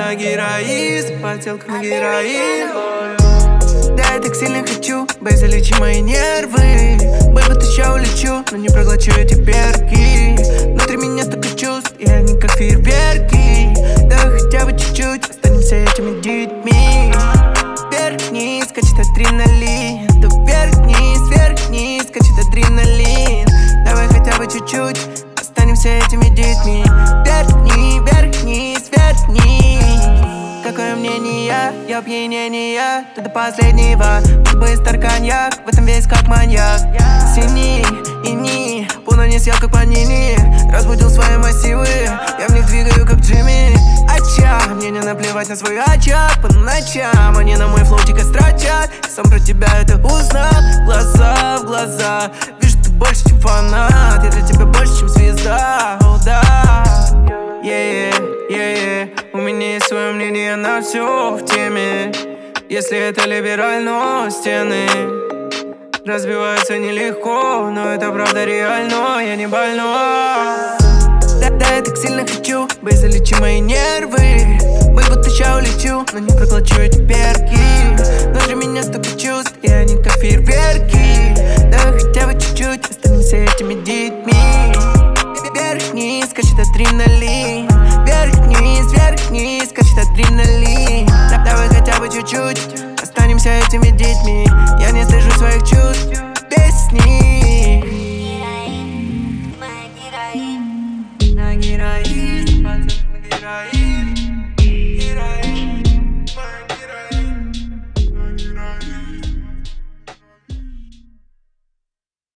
на героин, подделка на героин. Да, я так сильно хочу, бэй, залечи мои нервы. Бэй, вот еще улечу, но не проглочу эти перки. Внутри меня столько чувств, и они как фейерверки. Да хотя бы чуть-чуть, останемся этими детьми. Вверх-вниз, скачет адреналин. Да вверх-вниз, скачет адреналин. Давай хотя бы чуть-чуть, останемся этими детьми. Вверх-вниз. Какое мнение, я опьянение, ты до последнего. Быстро коньяк, в этом весь как маньяк. Синий, ини, пуна не съел как панини. Разбудил свои массивы, я в них двигаю как Джимми. Ача, мне не наплевать на свой очаг по ночам. Они на мой флоу дико строчат, я сам про тебя это узнал. Глаза в глаза, вижу, ты больше, чем фанат. Я для тебя больше, чем звезда, о да. У меня есть свое мнение на все в теме. Если это либерально, стены разбиваются нелегко, но это правда реально, я не больной. Да, я так сильно хочу, бэй, залечи мои нервы. Бэй, вот еще улечу, но не проглочу эти перки. Внутри меня